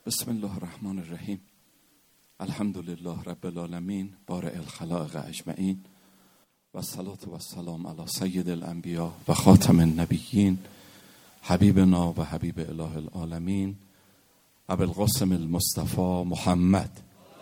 بسم الله الرحمن الرحیم. الحمد لله رب العالمین بارئ الخلائق اجمعین و الصلاة و السلام علی سید الانبیاء و خاتم النبیین حبیبنا و حبیب اله العالمین ابوالقاسم المصطفى محمد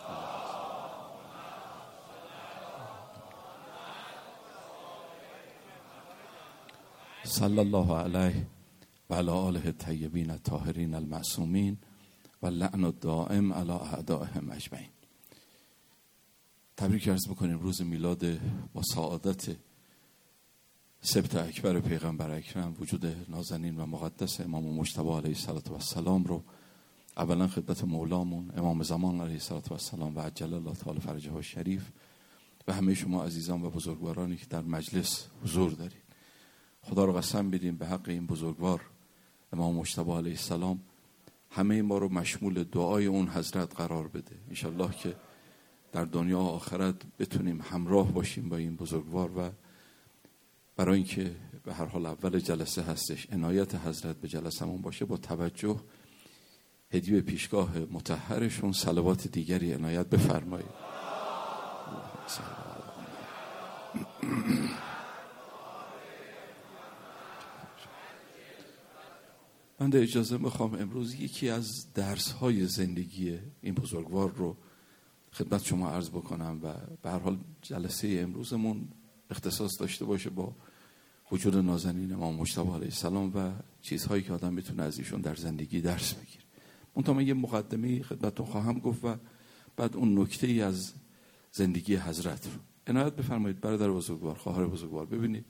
صلی الله علیه و علی آله الطیبین الطاهرین المعصومین و لعن الدائم علی اعدائهم اجمعین. تبریک عرض بکنیم روز میلاد با سعادت سبت اکبر پیغمبر اکرم، وجود نازنین و مقدس امام مجتبی علیه السلام رو اولا خدمت مولامون امام زمان علیه السلام و عجل الله تعالی فرجه الشریف و همه شما عزیزان و بزرگوارانی که در مجلس حضور دارید. خدا رو قسم بدیم به حق این بزرگوار امام مجتبی علیه السلام همه ما رو مشمول دعای اون حضرت قرار بده. انشالله که در دنیا و آخرت بتونیم همراه باشیم با این بزرگوار و برای اینکه به هر حال اول جلسه هستش عنایت حضرت به جلسمون باشه، با توجه هدیه پیشگاه مطهرشون صلوات دیگری عنایت بفرمایید. من در اجازه میخوام امروز یکی از درس‌های زندگی این بزرگوار رو خدمت شما عرض بکنم و به هر حال جلسه امروزمون اختصاص داشته باشه با وجود نازنین امام مجتبی علیه السلام و چیزهایی که آدم میتونه از ایشون در زندگی درس بگیره. منتها من یه مقدمه خدمتتون خواهم گفت و بعد اون نکته‌ای از زندگی حضرت رو عنایت بفرمایید. برادر بزرگوار، خواهر بزرگوار، ببینید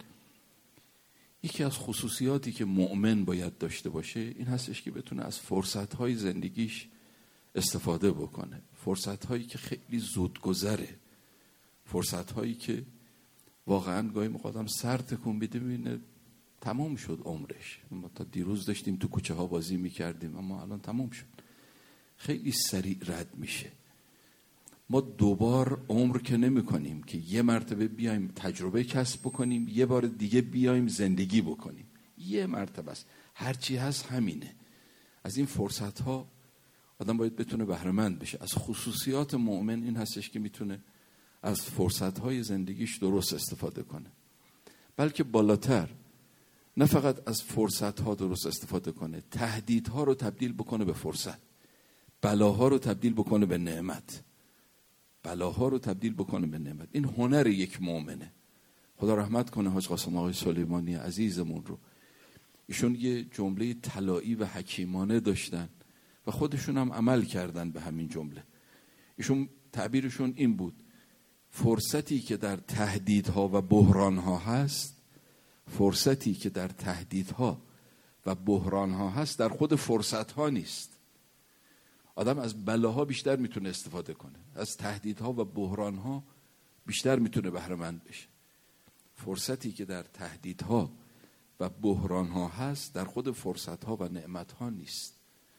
یکی از خصوصیاتی که مؤمن باید داشته باشه این هستش که بتونه از فرصت‌های زندگیش استفاده بکنه. فرصت‌هایی که خیلی زودگذره، فرصت‌هایی که واقعاً گاهی موقع سر تکون بده ببینه تمام شد عمرش. ما تا دیروز داشتیم تو کوچه ها بازی می‌کردیم اما الان تمام شد. خیلی سریع رد میشه. ما دوبار عمر که نمی کنیم که یه مرتبه بیایم تجربه کسب بکنیم یه بار دیگه بیایم زندگی بکنیم. یه مرتبه است، هرچی هست همینه. از این فرصت ها آدم باید بتونه بهره مند بشه. از خصوصیات مؤمن این هستش که میتونه از فرصت های زندگیش درست استفاده کنه، بلکه بالاتر نه فقط از فرصت ها درست استفاده کنه، تهدیدها رو تبدیل بکنه به فرصت، بلاها رو تبدیل بکنه به نعمت، بلاها رو تبدیل بکنه به نعمت. این هنر یک مؤمنه. خدا رحمت کنه حاج قاسم آقای سلیمانی عزیزمون رو. ایشون یه جمله طلایی و حکیمانه داشتن و خودشون هم عمل کردن به همین جمله. ایشون تعبیرشون این بود: فرصتی که در تهدیدها و بحرانها هست، فرصتی که در تهدیدها و بحرانها هست در خود فرصتها نیست. آدم از بلاها بیشتر میتونه استفاده کنه، از تهدیدها و بحرانها بیشتر میتونه بهره مند بشه. فرصتی که در تهدیدها و بحرانها هست در خود فرصتها و نعمتها نیست.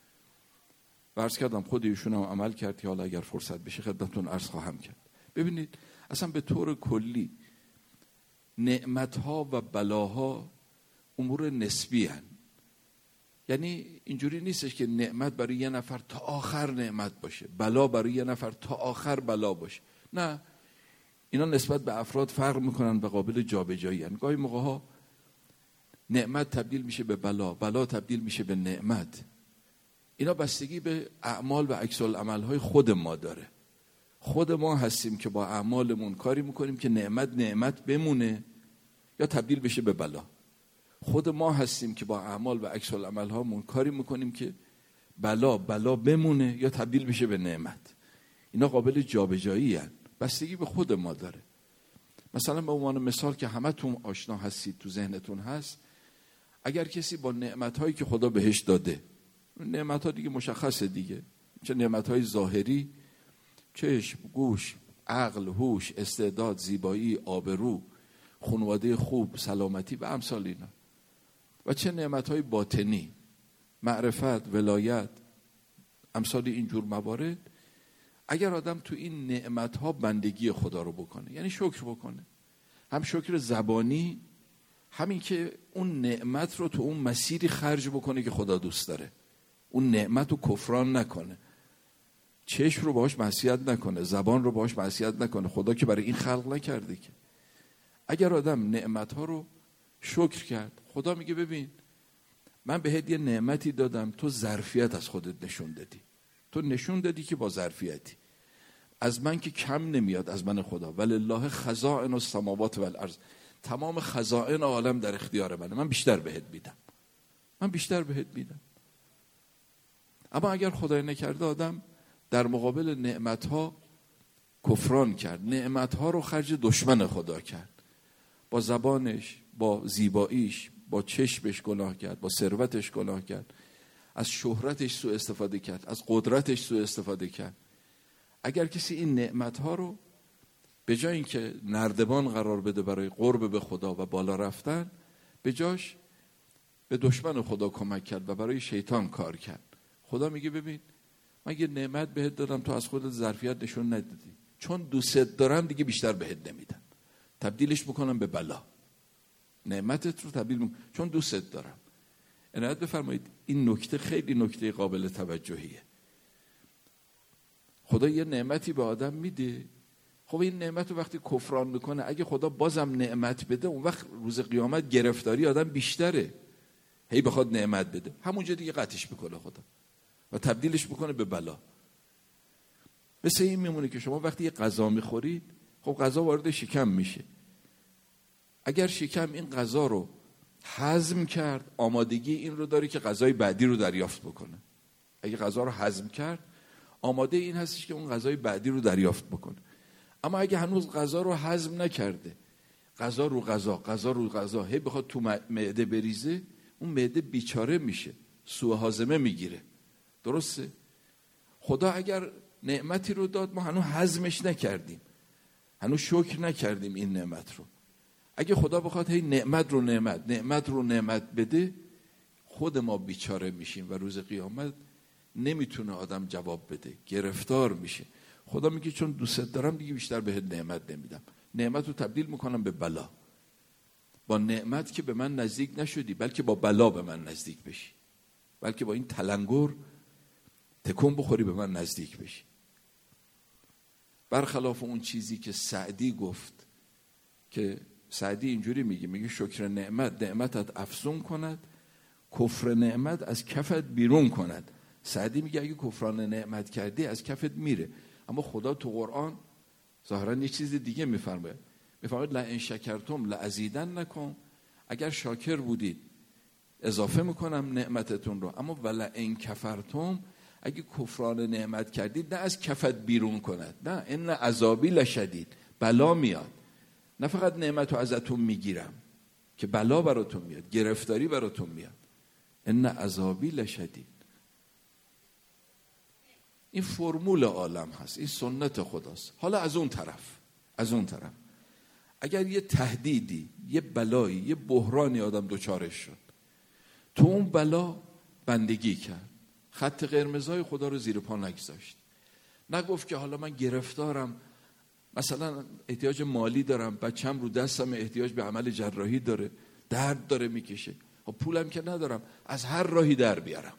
عرض کردم خود ایشون هم عمل کرد که حالا اگر فرصت بشه خدمتتون عرض خواهم کرد. ببینید اصلا به طور کلی نعمتها و بلاها امور نسبی هن. یعنی اینجوری نیستش که نعمت برای یه نفر تا آخر نعمت باشه، بلا برای یه نفر تا آخر بلا باشه. نه، اینا نسبت به افراد فرق میکنن و قابل جابجایی هن. گاهی موقع ها نعمت تبدیل میشه به بلا، بلا تبدیل میشه به نعمت. اینا بستگی به اعمال و عکس العمل‌های خود ما داره. خود ما هستیم که با اعمالمون کاری میکنیم که نعمت بمونه یا تبدیل بشه به بلا. خود ما هستیم که با اعمال و عکس العمل هامون کاری میکنیم که بلا بمونه یا تبدیل بشه به نعمت. اینا قابل جابجایی هستند، بستگی به خود ما داره. مثلا به عنوان مثال که همتون آشنا هستید، تو ذهنتون هست، اگر کسی با نعمت هایی که خدا بهش داده، نعمت ها دیگه مشخصه دیگه، چه نعمت های ظاهری، چشم، گوش، عقل، هوش، استعداد، زیبایی، آبرو، خانواده خوب، سلامتی و امثال اینا، و چه نعمت‌های باطنی، معرفت، ولایت، امثال اینجور موارد. اگر آدم تو این نعمت‌ها بندگی خدا رو بکنه، یعنی شکر بکنه، هم شکر زبانی، همین که اون نعمت رو تو اون مسیری خرج بکنه که خدا دوست داره، اون نعمت رو کفران نکنه، چشم رو باهاش معصیت نکنه، زبان رو باهاش معصیت نکنه. خدا که برای این خلق نکرده که. اگر آدم نعمتها رو شکر کرد، خدا میگه ببین من بهت یه نعمتی دادم، تو ظرفیت از خودت نشون دادی، تو نشون دادی که با ظرفیتی. از من که کم نمیاد، از من خدا. ولله خزائن السماوات والارض، تمام خزائن عالم در اختیار منه، من بیشتر بهت میدم، من بیشتر بهت میدم. اما اگر خدای نکرده آدم در مقابل نعمتها کفران کرد، نعمتها رو خرج دشمن خدا کرد، با زبانش، با زیباییش، با چشمش گناه کرد، با ثروتش گناه کرد، از شهرتش سوء استفاده کرد، از قدرتش سوء استفاده کرد. اگر کسی این نعمتها رو به جای اینکه نردبان قرار بده برای قرب به خدا و بالا رفتن، به جاش به دشمن خدا کمک کرد و برای شیطان کار کرد. خدا میگه ببین من یه نعمت بهت دادم، تو از خودت ظرفیت نشون ندادی، چون دوستت دارم دیگه بیشتر بهت نمیدم، تبدیلش میکنم به بلا. نعمتت رو تبدیل میکنم چون دوستت دارم. عنایت بفرمایید، این نکته خیلی نکته قابل توجهیه. خدا یه نعمتی به آدم میده، خب این نعمت رو وقتی کفران میکنه، اگه خدا بازم نعمت بده، اون وقت روز قیامت گرفتاری آدم بیشتره. هی بخواد نعمت بده، همونجا دیگه قطعش میکنه خدا و تبدیلش میکنه به بلا. مثل این میمونه که شما وقتی یه غذا میخورید، خب غذا وارد شکم میشه. اگر شکم این غذا رو هضم کرد، آمادگی این رو داره که غذای بعدی رو دریافت بکنه. اگه غذا رو هضم کرد، آماده این هستش که اون غذای بعدی رو دریافت بکنه. اما اگه هنوز غذا رو هضم نکرده، غذا رو غذا هی بخواد تو معده بریزه، اون معده بیچاره میشه، سوء هاضمه میگیره. درسته؟ خدا اگر نعمتی رو داد، ما هنوز هضمش نکردیم، هنوز شکر نکردیم این نعمت رو. اگه خدا بخواد هی نعمت رو نعمت بده، خود ما بیچاره میشیم و روز قیامت نمیتونه آدم جواب بده، گرفتار میشه. خدا میگه چون دوستت دارم دیگه بیشتر بهت نعمت نمیدم، نعمت رو تبدیل میکنم به بلا. با نعمت که به من نزدیک نشدی، بلکه با بلا به من نزدیک بشی، بلکه با این تلنگر تکون بخوری به من نزدیک بشی. برخلاف اون چیزی که سعدی گفت، که سعدی اینجوری میگه شکر نعمتت افزون کند، کفر نعمت از کفت بیرون کند. سعدی میگه اگه کفران نعمت کردی از کفت میره. اما خدا تو قرآن ظاهرا یه چیز دیگه میفرماید لئن شکرتم لازیدنکم، اگر شاکر بودید اضافه میکنم نعمتتون رو. اما ولئن کفرتم، اگه کفران نعمت کردید نه از کفت بیرون کند، نه، ان عذابی لشدید، بلا میاد. نه فقط نعمت رو ازتون میگیرم که بلا براتون میاد، گرفتاری براتون میاد. ان عذابی لشدید. این فرمول عالم هست، این سنت خداست. حالا از اون طرف اگر یه تهدیدی، یه بلایی، یه بحرانی آدم دوچارش شد، تو اون بلا بندگی کرد، خط قرمزای خدا رو زیر پا نگذاشت، نگفت که حالا من گرفتارم، مثلا احتیاج مالی دارم، بچم رو دستم احتیاج به عمل جراحی داره، درد داره میکشه، پولم که ندارم، از هر راهی در بیارم،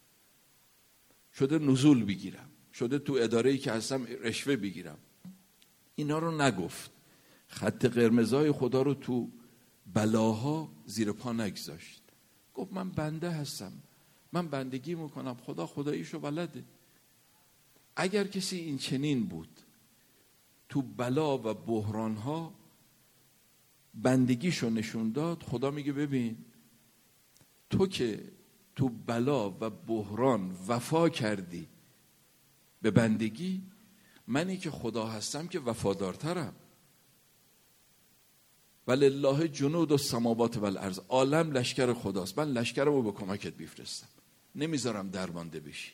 شده نزول بگیرم، شده تو اداره‌ای که هستم رشوه بگیرم. اینا رو نگفت. خط قرمزای خدا رو تو بلاها زیر پا نگذاشت. گفت من بنده هستم، من بندگی میکنم، خدا خداییشو بلده. اگر کسی این چنین بود، تو بلا و بحرانها بندگیشو نشون داد، خدا میگه ببین تو که تو بلا و بحران وفا کردی به بندگی، منی که خدا هستم که وفادارترم. ولله جنود السماوات والارض، عالم لشکر خداست، من لشکرمو به کمکت میفرستم، نمیذارم درمانده بشی.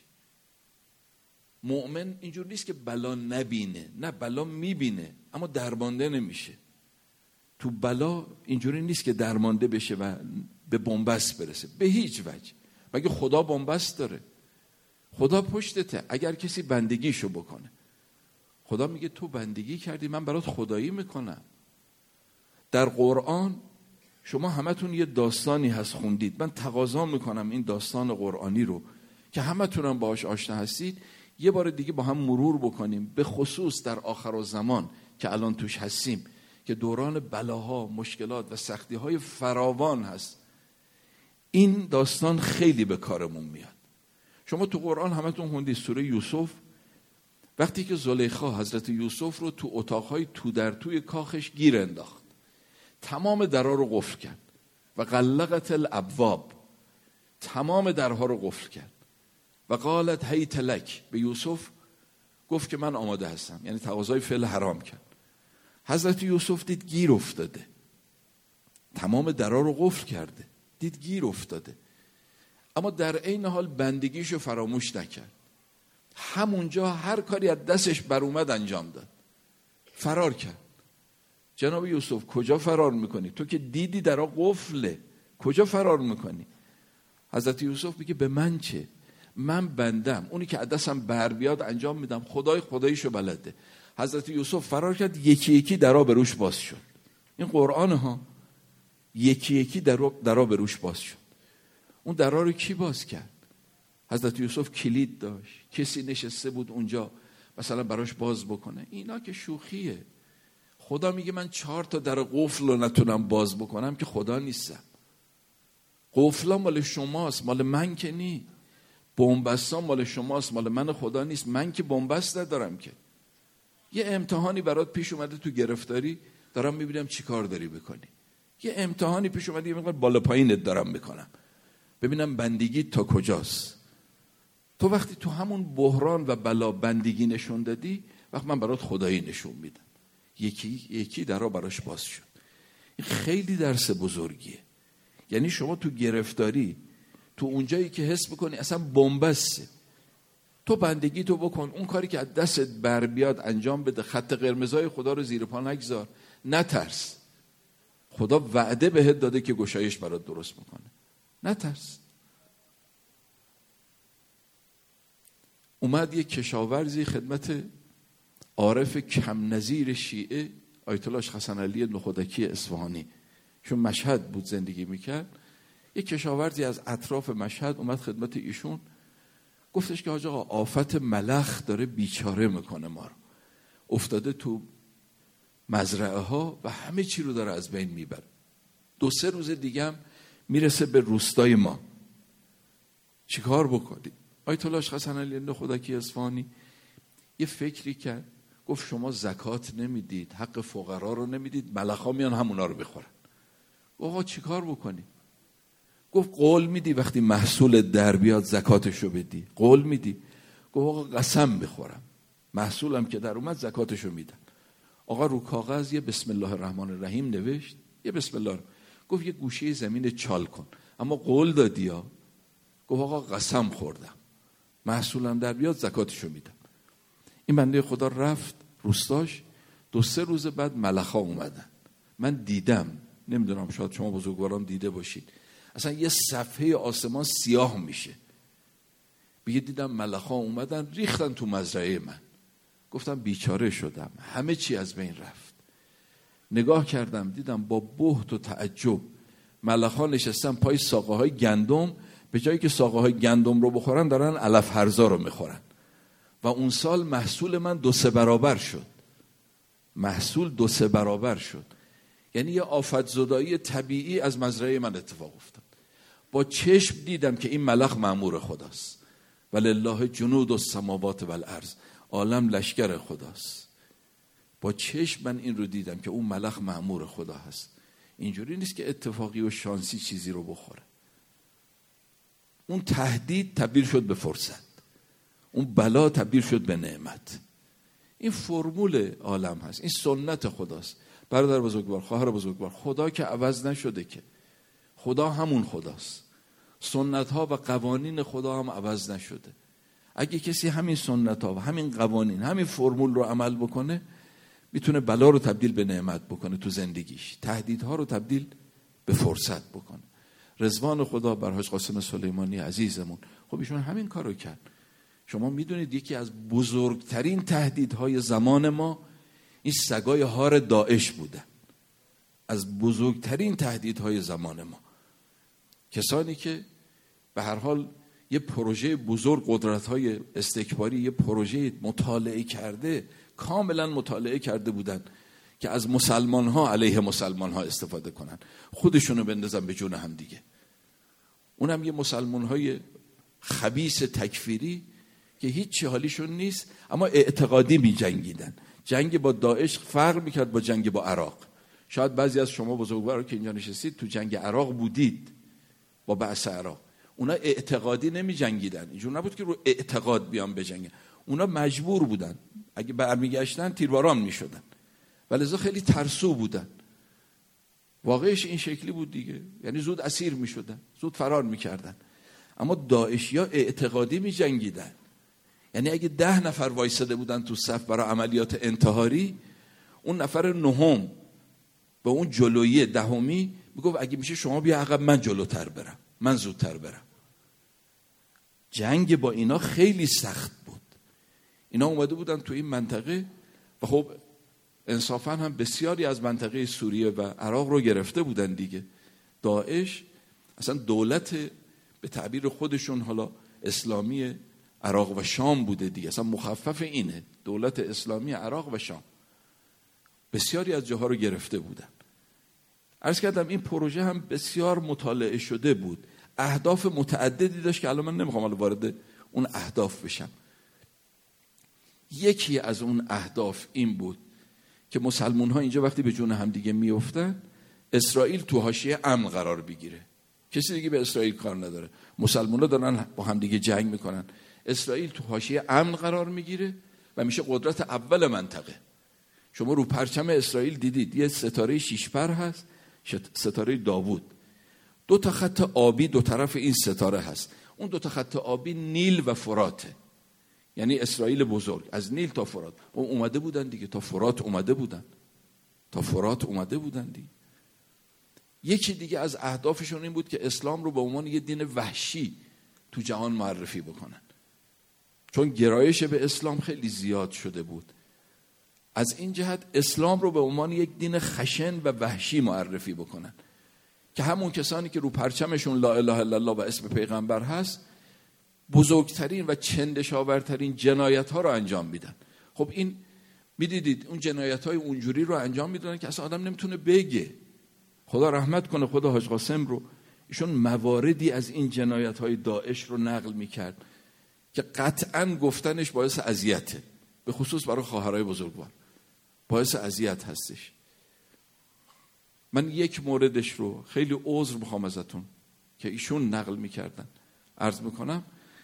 مؤمن اینجور نیست که بلا نبینه، نه، بلا میبینه اما درمانده نمیشه. تو بلا اینجوری نیست که درمانده بشه و به بنبست برسه، به هیچ وجه. مگه خدا بنبست داره؟ خدا پشتته. اگر کسی بندگیشو بکنه، خدا میگه تو بندگی کردی، من برات خدایی میکنم. در قرآن شما همتون یه داستانی هست خوندید، من تقاضا میکنم این داستان قرآنی رو که همتون هم باهاش آشنا هستید، یه بار دیگه با هم مرور بکنیم، به خصوص در آخرالزمان که الان توش هستیم، که دوران بلاها، مشکلات و سختی‌های فراوان هست. این داستان خیلی به کارمون میاد. شما تو قرآن همتون خوندید سوره یوسف، وقتی که زلیخا حضرت یوسف رو تو اتاقهای تو در توی کاخش گیر انداخت، تمام درها رو قفل کرد و غلقت الابواب، تمام درها رو قفل کرد و قالت هیت لک، به یوسف گفت که من آماده هستم، یعنی تقاضای فعل حرام کرد. حضرت یوسف دید گیر افتاده، تمام درها رو قفل کرده، دید گیر افتاده، اما در عین حال بندگیشو فراموش نکرد. همونجا هر کاری از دستش بر اومد انجام داد، فرار کرد. جناب یوسف کجا فرار میکنی؟ تو که دیدی درها قفله، کجا فرار میکنی؟ حضرت یوسف میگه به من چه؟ من بندم، اونی که از دستم بر بیاد انجام میدم، خدایشو بلده. حضرت یوسف فرار کرد، یکی یکی درها به روش باز شد. این قرآن ها، یکی یکی درها به روش باز شد. اون درها رو کی باز کرد؟ حضرت یوسف کلید داشت، کسی نشسته بود اونجا مثلا براش باز بکنه؟ اینا که شوخیه. خدا میگه من 4 در قفل رو نتونم باز بکنم که خدا نیستم. قفلا مال شماست، مال من که نی. بنبستا مال شماست، مال من خدا نیست. من که بنبست ندارم که. یه امتحانی برات پیش اومده تو گرفتاری، دارم میبینم چی کار داری بکنی. یه امتحانی پیش اومده، یه مقدار بالا پایینت دارم میکنم، ببینم بندگی تا کجاست. تو وقتی تو همون بحران و بلا بندگی نشون دادی، وقت من برات خدایی نشون میدم. یکی درها براش باز شد. این خیلی درس بزرگیه. یعنی شما تو گرفتاری، تو اونجایی که حس بکنی اصلا بنبسته، تو بندگی تو بکن، اون کاری که از دستت بر بیاد انجام بده، خط قرمزای خدا رو زیر پا نگذار، نترس. خدا وعده بهت داده که گشایش برات درست میکنه، نترس. اومد یک کشاورزی خدمت عارف کم نظیر شیعه آیت الله حسن علی نخودکی اصفهانی، چون مشهد بود زندگی میکرد. یک کشاورزی از اطراف مشهد اومد خدمت ایشون، گفتش که حاج آقا آفت ملخ داره بیچاره میکنه ما رو، افتاده تو مزرعه ها و همه چی رو داره از بین میبره. 2-3 روز دیگه هم میرسه به روستای ما، چی کار بکنی؟ آیت الله حسن علی نخودکی اصفهانی یه فکری کرد، گفت شما زکات نمیدید، حق فقرا رو نمیدید، ملخا میان همونا رو بخورن. آقا چی کار بکنی؟ گفت قول میدی وقتی محصول در بیاد زکاتشو بدی؟ قول میدی؟ گفت آقا قسم میخورم، محصولم که در اومد زکاتشو میدم. آقا رو کاغذ یه بسم الله الرحمن الرحیم نوشت، یه بسم الله. گفت یه گوشه زمین چال کن، اما قول دادی ها. گفت آقا قسم خوردم، محصولم در بیاد زکاتشو میدم. این بنده خدا رفت روستاش. 2-3 روز بعد ملخا اومدن. من دیدم، نمیدونم شاید شما بزرگواران دیده باشید، اصلا یه صفحه آسمان سیاه میشه. بگه دیدم ملخا اومدن ریختن تو مزرعه من. گفتم بیچاره شدم، همه چی از بین رفت. نگاه کردم دیدم با بهت و تعجب ملخا نشستن پای ساقه های گندم، به جایی که ساقه های گندم رو بخورن دارن علف هرزا رو میخورن. و اون سال محصول من 2-3 برابر شد. محصول 2-3 برابر شد. یعنی یه آفت زدایی طبیعی از مزرعه من اتفاق افتاد. با چشم دیدم که این ملخ مأمور خداست. ولله جنود السماوات والارض، عالم لشکر خداست. با چشم من این رو دیدم که اون ملخ مأمور خدا هست. اینجوری نیست که اتفاقی و شانسی چیزی رو بخوره. اون تهدید تبدیل شد به فرصت، اون بلا تبدیل شد به نعمت. این فرمول عالم هست، این سنت خداست. برادر بزرگوار، خواهر بزرگوار، خدا که عوض نشده که، خدا همون خداست. سنت ها و قوانین خدا هم عوض نشده. اگه کسی همین سنت ها و همین قوانین، همین فرمول رو عمل بکنه، میتونه بلا رو تبدیل به نعمت بکنه تو زندگیش، تهدیدها رو تبدیل به فرصت بکنه. رضوان خدا بر حاج قاسم سلیمانی عزیزمون، خب ایشون همین کارو کرد. شما میدونید یکی از بزرگترین تهدیدهای زمان ما این سگای هار داعش بودن. از بزرگترین تهدیدهای زمان ما، کسانی که به هر حال یه پروژه بزرگ، قدرت‌های استکباری یه پروژه مطالعه کرده، کاملا مطالعه کرده بودن که از مسلمان‌ها علیه مسلمان‌ها استفاده کنن، خودشونو بندازن به جون هم دیگه. اونم یه مسلمان‌های خبیث تکفیری که هیچ حالیشون نیست، اما اعتقادی می جنگیدن. جنگ با داعش فرق میکرد با جنگ با عراق. شاید بعضی از شما بزرگوارا که اینجا نشستید تو جنگ عراق بودید، با بعث عراق. اونا اعتقادی نمی جنگیدن، اینجور نبود که رو اعتقاد بیان بجنگن، اونا مجبور بودن، اگه برمیگشتن تیرباران میشدن، ولذا خیلی ترسو بودن. واقعش این شکلی بود دیگه، یعنی زود اسیر میشدن، زود فرار میکردن. اما داعشیا اعتقادی می جنگیدن، یعنی اگه 10 نفر وایساده بودن تو صف برای عملیات انتحاری، اون نفر 9 به اون جلویی 10می میگفت اگه میشه شما بیا عقب، من جلوتر برم، من زودتر برم. جنگ با اینا خیلی سخت بود. اینا اومده بودن تو این منطقه و خب انصافا هم بسیاری از منطقه سوریه و عراق رو گرفته بودن دیگه. داعش اصلا دولت به تعبیر خودشون حالا اسلامی عراق و شام بوده دیگه، اصلا مخفف اینه، دولت اسلامی عراق و شام. بسیاری از جاها رو گرفته بودن. عرض کردم این پروژه هم بسیار مطالعه شده بود، اهداف متعددی داشت که الان من نمیخوام حالا وارد اون اهداف بشم. یکی از اون اهداف این بود که مسلمون ها اینجا وقتی به جون هم دیگه میافتن، اسرائیل تو حاشیه امن قرار بگیره. کسی دیگه به اسرائیل کار نداره، مسلمون ها دارن با هم دیگه جنگ میکنن، اسرائیل تو حاشیه امن قرار میگیره و میشه قدرت اول منطقه. شما رو پرچم اسرائیل دیدید یه ستاره 6 پر هست، ستاره داوود. 2 تا خط آبی 2 طرف این ستاره هست. اون 2 تا خط آبی نیل و فراته، یعنی اسرائیل بزرگ از نیل تا فرات. اون اومده بودن دیگه، تا فرات اومده بودن دیگه. یکی دیگه از اهدافشون این بود که اسلام رو به عنوان یه دین وحشی تو جهان معرفی بکنن، چون گرایش به اسلام خیلی زیاد شده بود. از این جهت اسلام رو به عنوان یک دین خشن و وحشی معرفی بکنن که همون کسانی که رو پرچمشون لا اله الا الله و اسم پیغمبر هست بزرگترین و چندشاورترین جنایت ها رو انجام میدن. خب این میدیدید اون جنایت های اونجوری رو انجام میدن که اصلا آدم نمیتونه بگه. خدا رحمت کنه خدا حاج قاسم رو، ایشون مواردی از این جنایت های داعش رو نقل میکرد که قطعاً گفتنش باعث اذیته، به خصوص برای خواهرای بزرگوار باعث اذیت هستش. من یک موردش رو خیلی عذر میخوام ازتون که ایشون نقل میکردن، عرض میکنم.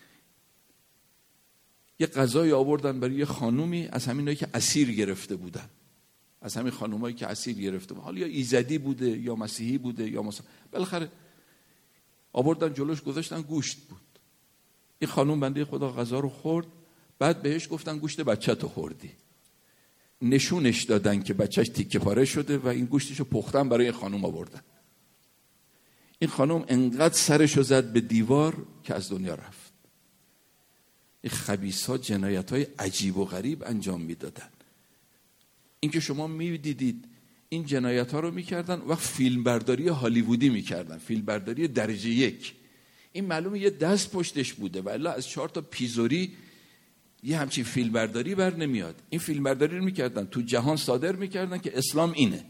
یه غذای آوردن برای یه خانومی از همینایی که اسیر گرفته بودن، از همین خانومایی که اسیر گرفته بودن، حالا یا ایزدی بوده یا مسیحی بوده یا بالاخره آوردن جلوش گذاشتن، گوشت بود. این خانوم بنده خدا غذا رو خورد، بعد بهش گفتن گوشت بچه‌تو خوردی. نشونش دادن که بچهش تیکه پاره شده و این گوشتشو پختن برای این خانوم آوردن. این خانوم انقدر سرشو زد به دیوار که از دنیا رفت. این خبیثا جنایت‌های عجیب و غریب انجام میدادن. این که شما میدیدید این جنایت‌ها رو میکردن، وقت فیلم برداری هالیوودی میکردن، فیلم برداری درجه 1. این معلومه یه دست پشتش بوده و الا از 4 تا پیزوری یه همچین فیلم برداری بر نمیاد. این فیلم برداری رو میکردن تو جهان صادر میکردن که اسلام اینه،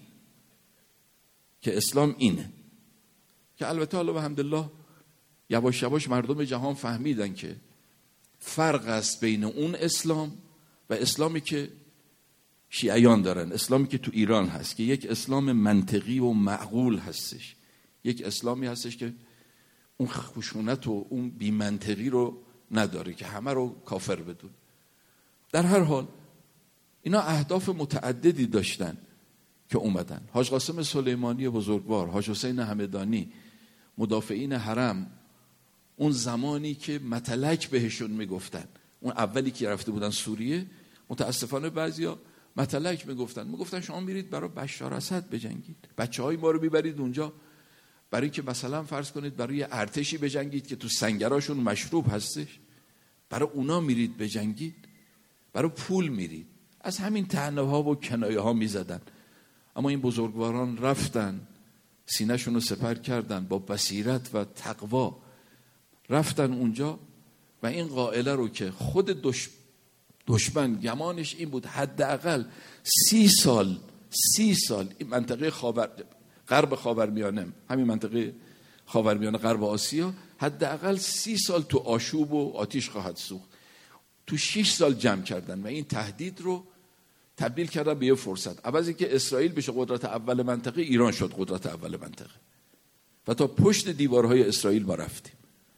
که البته حالا الحمدلله یواش یواش مردم جهان فهمیدن که فرق است بین اون اسلام و اسلامی که شیعیان دارن، اسلامی که تو ایران هست که یک اسلام منطقی و معقول هستش، یک اسلامی هستش که اون خشونت و اون بی‌منطقی رو نداره که همه رو کافر بدون. در هر حال اینا اهداف متعددی داشتن که اومدن. حاج قاسم سلیمانی بزرگوار، حاج حسین همدانی، مدافعین حرم، اون زمانی که متلک بهشون میگفتن، اون اولی که رفته بودن سوریه، متاسفانه بعضیا متلک میگفتن شما میرید برای بشار اسد بجنگید، بچهای ما رو میبرید اونجا برای که مثلا فرض کنید برای ارتشی بجنگید که تو سنگراشون مشروب هستش، برای اونا میرید بجنگید، برای پول میرید. از همین طعنه ها و کنایه ها میزدن. اما این بزرگواران رفتن، سینه‌شون رو سپر کردن، با بصیرت و تقوا رفتن اونجا و این قائله رو که خود دشمن گمانش این بود حداقل 30 سال این منطقه غرب خاورمیانه، همین منطقه خاورمیانه غرب آسیا، حداقل 30 سال تو آشوب و آتیش خواهد سوخت. تو 6 سال جمع کردن و این تهدید رو تبدیل کردن به یه فرصت. عوضی که اسرائیل بشه قدرت اول منطقه، ایران شد قدرت اول منطقه و تا پشت دیوارهای اسرائیل ما رفتیم.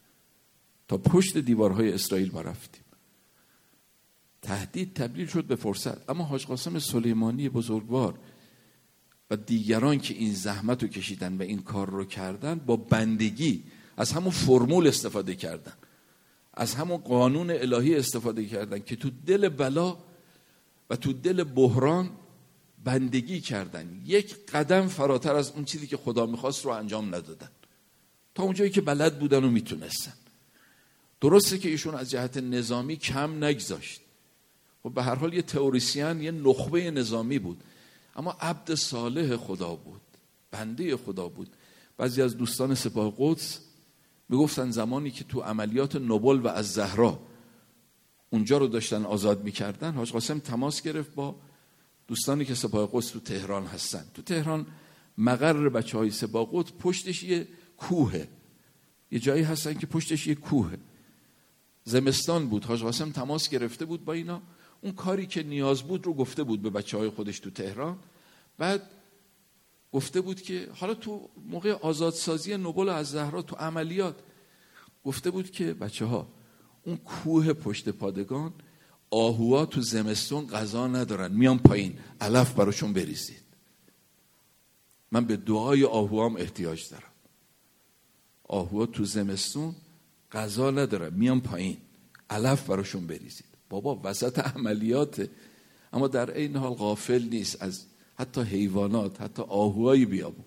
تهدید تبدیل شد به فرصت. اما حاج قاسم سلیمانی بزرگوار و دیگران که این زحمت رو کشیدن و این کار رو کردن، با بندگی از همون فرمول استفاده کردن، از همون قانون الهی استفاده کردن که تو دل بلا و تو دل بحران بندگی کردن. یک قدم فراتر از اون چیزی که خدا میخواست رو انجام ندادن، تا اونجایی که بلد بودن و میتونستن. درسته که ایشون از جهت نظامی کم نگذاشت، و به هر حال یه تئوریسین، یه نخبه نظامی بود، اما عبد صالح خدا بود، بنده خدا بود. بعضی از دوستان سپاه قدس میگفتن زمانی که تو عملیات نوبل و از زهرا اونجا رو داشتن آزاد میکردن، حاج قاسم تماس گرفت با دوستانی که سپاه قدس تو تهران هستن. تو تهران مقر بچهای سپاه قدس پشتش یه کوهه، یه جایی هستن که پشتش یه کوهه. زمستان بود، حاج قاسم تماس گرفته بود با اینا، اون کاری که نیاز بود رو گفته بود به بچهای خودش تو تهران. بعد گفته بود که حالا تو موقع آزادسازی نوبل از زهرا تو عملیات، گفته بود که بچه‌ها اون کوه پشت پادگان، آهوها تو زمستون غذا ندارن، میان پایین، علف براشون بریزید. من به دعای آهوام احتیاج دارم. آهوها تو زمستون غذا ندارن، میان پایین، علف براشون بریزید. بابا وسط عملیاته، اما در این حال غافل نیست از حتی حیوانات، حتی آهوهای بیابون.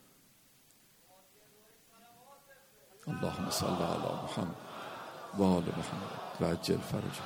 اللهم صل علی محمد و آل محمد و عجل فرجه.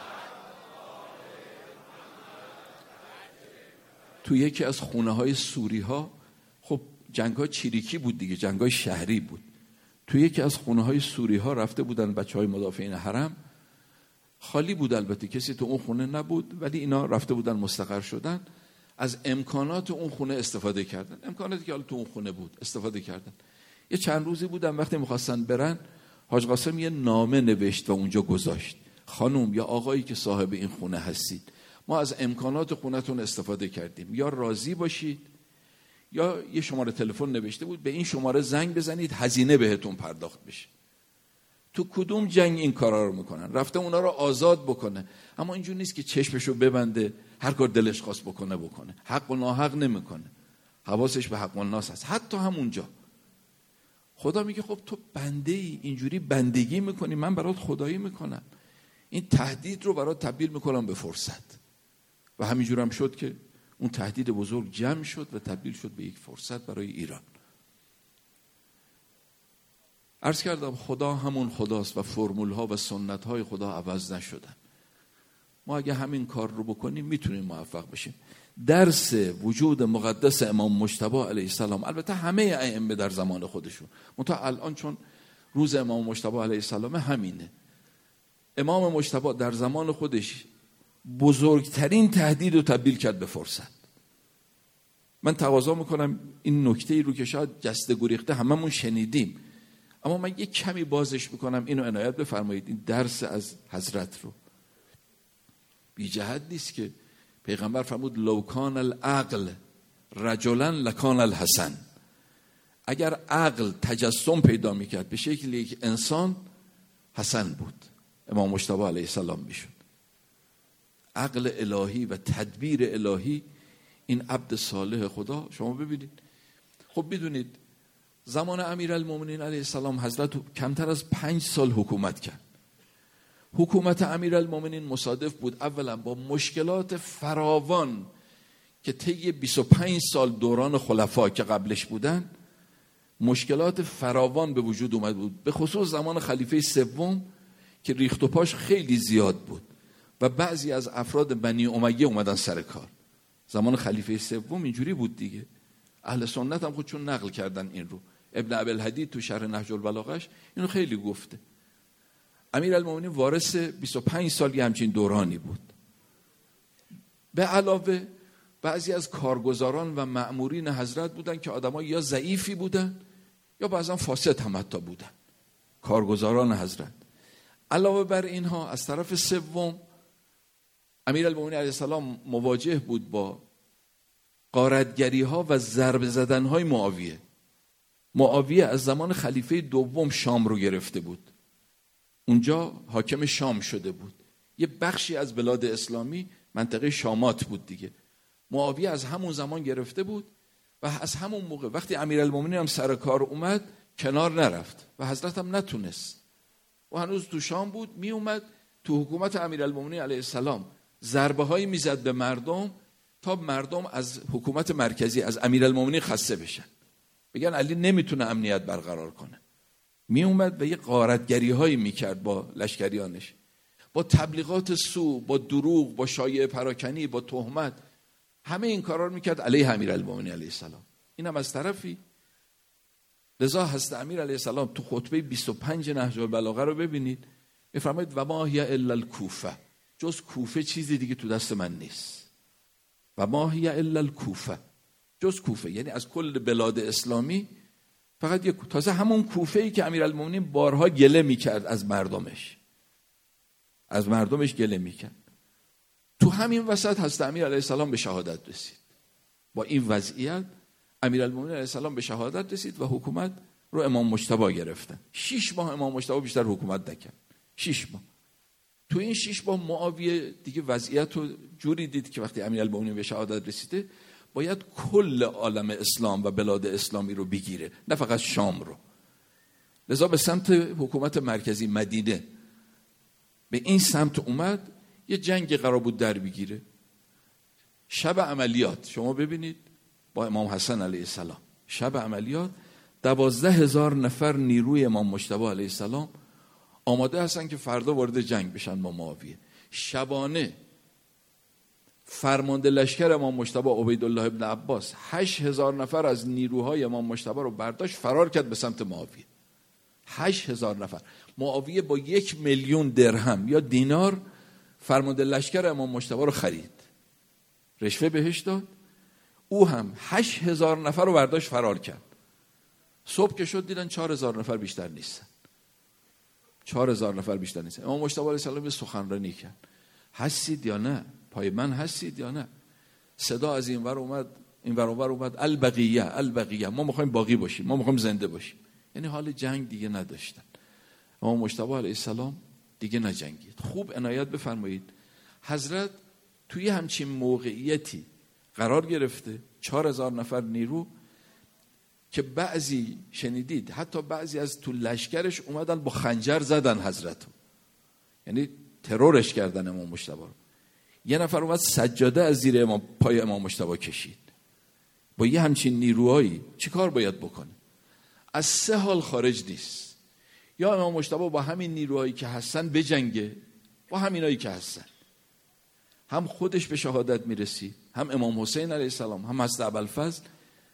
تو یکی از خونه های سوری ها، خب جنگ های چریکی بود دیگه، جنگ های شهری بود. تو یکی از خونه های سوری ها رفته بودن بچه های مدافعین حرم، خالی بود البته، کسی تو اون خونه نبود، ولی اینا رفته بودن مستقر شدن، از امکانات اون خونه استفاده کردن، امکاناتی که حالا تو اون خونه بود استفاده کردن. یه چند روزی بودن، وقتی میخواستن برن، حاج قاسم یه نامه نوشت و اونجا گذاشت: خانم یا آقایی که صاحب این خونه هستید، ما از امکانات خونتون استفاده کردیم، یا راضی باشید، یا یه شماره تلفن نوشته بود، به این شماره زنگ بزنید هزینه بهتون پرداخت بشه. تو کدوم جنگ این کارا رو میکنن؟ رفته اونا رو آزاد بکنه، اما اینجور نیست که چشمشو ببنده هر کار دلش خواست بکنه. حق و ناحق نمیکنه، حواسش به حق و ناس هست. حتی همونجا خدا میگه خب تو بنده ای، اینجوری بندگی میکنی، من برات خدایی میکنم، این تهدید رو برات تبدیل میکنم به فرصت. و همینجور هم شد که اون تهدید بزرگ جمع شد و تبدیل شد به یک فرصت برای ایران. عرض کردم خدا همون خداست و فرمول ها و سنت های خدا عوض نشدن. ما اگه همین کار رو بکنیم میتونیم موفق بشیم. درس وجود مقدس امام مجتبی علیه السلام، البته همه ائمه در زمان خودشون، منتها الان چون روز امام مجتبی علیه السلام همینه، امام مجتبی در زمان خودش بزرگترین تهدید رو تبدیل کرد به فرصت. من تقاضا میکنم این نکته ای رو که شاید جسته گریخته هممون شنیدیم، اما من یک کمی بازش میکنم، اینو عنایت بفرمایید. این درس از حضرت رو بی جهت نیست که پیغمبر فرمود لو کان العقل رجلا لکان الحسن. اگر عقل تجسم پیدا میکرد به شکل یک انسان، حسن بود، امام مجتبی علیه السلام میشد. عقل الهی و تدبیر الهی، این عبد صالح خدا. شما ببینید، خب بدونید زمان امیرالمومنین علیه السلام حضرت کمتر از 5 سال حکومت کرد. حکومت امیرالمومنین مصادف بود اولا با مشکلات فراوان که طی 25 سال دوران خلفا که قبلش بودن، مشکلات فراوان به وجود اومد بود، به خصوص زمان خلیفه سوم که ریخت و پاش خیلی زیاد بود و بعضی از افراد بنی امیه اومدن سر کار. زمان خلیفه سوم اینجوری بود دیگه. اهل سنت هم خودشون نقل کردن این رو. ابن ابی الحدید تو شرح نهج البلاغه‌اش اینو خیلی گفته. امیرالمومنین وارث 25 سال یه همچین دورانی بود. به علاوه بعضی از کارگزاران و مأمورین حضرت بودن که آدم‌ها یا ضعیفی بودن یا بعضا فاسد هم حتی بودن، کارگزاران حضرت. علاوه بر اینها از طرف سوم امیرالمومنین علیه السلام مواجه بود با غارتگری‌ها و ضربه زدن‌های معاویه. معاویه از زمان خلیفه دوم شام رو گرفته بود، اونجا حاکم شام شده بود. یه بخشی از بلاد اسلامی منطقه شامات بود دیگه. معاویه از همون زمان گرفته بود و از همون موقع وقتی امیرالمومنین هم سر کار اومد کنار نرفت و حضرت هم نتونست و هنوز تو شام بود. می اومد تو حکومت امیرالمومنین علیه السلام ضربه هایی میزد به مردم تا مردم از حکومت مرکزی از امیرالمومنین خسته بشن، بگن علی نمیتونه امنیت برقرار کنه. می اومد و یه غارتگری هایی میکرد با لشکریانش، با تبلیغات سو، با دروغ، با شایعه پراکنی، با تهمت، همه این کارا رو میکرد علیه امیرالمومنین علیه السلام. اینم از طرفی. لذا حضرت امیر علیه السلام تو خطبه 25 نهج البلاغه رو ببینید، میفرماید و ما هی الا الکوفه، جز کوفه چیزی دیگه تو دست من نیست. و ما هی الا الکوفه، جز کوفه، یعنی از کل بلاد اسلامی فقط یک، تازه همون کوفه‌ای که امیرالمومنین بارها گله میکرد از مردمش گله میکرد. تو همین وسط حضرت امیر علیه السلام به شهادت رسید. با این وضعیت امیرالمومنین علیه السلام به شهادت رسید و حکومت رو امام مجتبی گرفتن. 6 ماه امام مجتبی بیشتر حکومت نکرد. 6 ماه. تو این 6 ماه معاویه دیگه وضعیت رو جوری دید که وقتی امیرالمومنین به شهادت رسیده باید کل عالم اسلام و بلاد اسلامی رو بگیره، نه فقط شام رو. لذا به سمت حکومت مرکزی مدینه به این سمت اومد. یه جنگ قرار بود در بگیره. شب عملیات شما ببینید با امام حسن علیه السلام، شب عملیات 12,000 نفر نیروی امام مجتبی علیه السلام آماده هستن که فردا وارد جنگ بشن با معاویه. شبانه فرمانده لشکر امام مجتبی عبیدالله ابن عباس 8,000 نفر از نیروهای امام مجتبی رو برداشت فرار کرد به سمت معاویه. 8,000 نفر. معاویه با 1,000,000 درهم یا دینار فرمانده لشکر امام مجتبی رو خرید، رشوه بهش داد. او هم 8,000 نفر رو برداشت فرار کرد. صبح که شد دیدن 4,000 نفر بیشتر نیستن. 4,000 نفر بیشتر نیستن. امام مجتبی علیه السلام به سخنرانی کرد. هستید یا نه؟ پای من هستید یا نه؟ صدا از این ور اومد، این ور اونور اومد، البقیه البقیه، ما میخوایم باقی باشیم، ما میخوایم زنده باشیم. یعنی حال جنگ دیگه نداشتن. امام مجتبی علیه السلام دیگه نجنگید. خوب عنایت بفرمایید، حضرت توی همچین موقعیتی قرار گرفته، 4,000 نفر نیرو که بعضی شنیدید حتی بعضی از تو لشکرش اومدن با خنجر زدن حضرت، یعنی ترورش کردن امام مجتبی رو. یه نفر اومد سجاده از زیر پای امام مجتبی کشید. با یه همچین نیروهایی چی کار باید بکنه؟ از 3 حال خارج نیست. یا امام مجتبی با همین نیروهایی که هستن بجنگه، با همینایی که هستن، هم خودش به شهادت میرسید، هم امام حسین علیه السلام، هم حضرت ابوالفضل.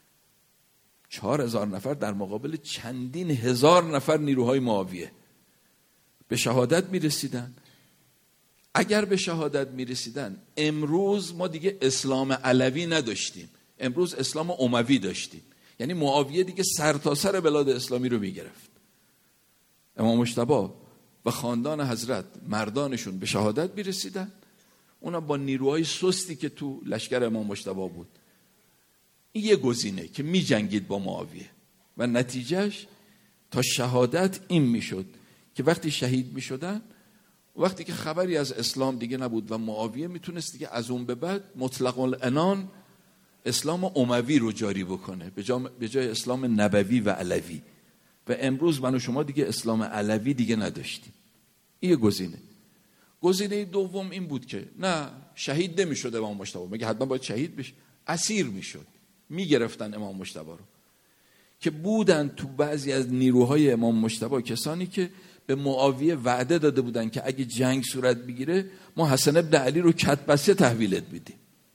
4,000 نفر در مقابل چندین هزار نفر نیروهای معاویه به شهادت میرسیدن. اگر به شهادت میرسیدن، امروز ما دیگه اسلام علوی نداشتیم، امروز اسلام اموی داشتیم. یعنی معاویه دیگه سرتاسر بلاد اسلامی رو میگرفت. امام مجتبی و خاندان حضرت مردانشون به شهادت میرسیدن، اونا با نیروهای سستی که تو لشکر امام مجتبی بود. این یه گزینه که می جنگید با معاویه و نتیجهش تا شهادت این می شد که وقتی شهید می شدن، وقتی که خبری از اسلام دیگه نبود و معاویه می تونست دیگه از اون به بعد مطلق العنان اسلام اموی رو جاری بکنه به جای اسلام نبوی و علوی. و امروز من و شما دیگه اسلام علوی دیگه نداشتیم. این یه گزینه. گزینه دوم این بود که نه، شهید نمی شد امام مجتبی، مگه حتما باید شهید بشه؟ اسیر می شد، می گرفتن امام مجتبی رو. که بودن تو بعضی از نیروهای امام مجتبی کسانی که به معاویه وعده داده بودن که اگه جنگ صورت بگیره ما حسن ابن علی رو کتبسته تحویلت میدیم.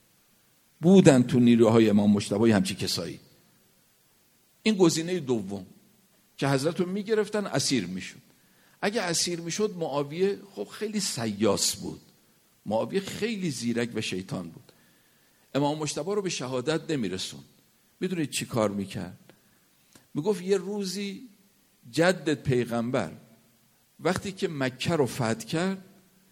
بودن تو نیروهای امام مجتبی همچی کسایی. این گزینه دوم که حضرت رو می گرفتن، اسیر می شد. اگه اسیر میشد معاویه خب خیلی سیاس بود، معاویه خیلی زیرک و شیطان بود، امام مجتبی رو به شهادت نمیرسون. میدونید چی کار میکرد؟ میگفت یه روزی جدت پیغمبر وقتی که مکه رو فتح کرد،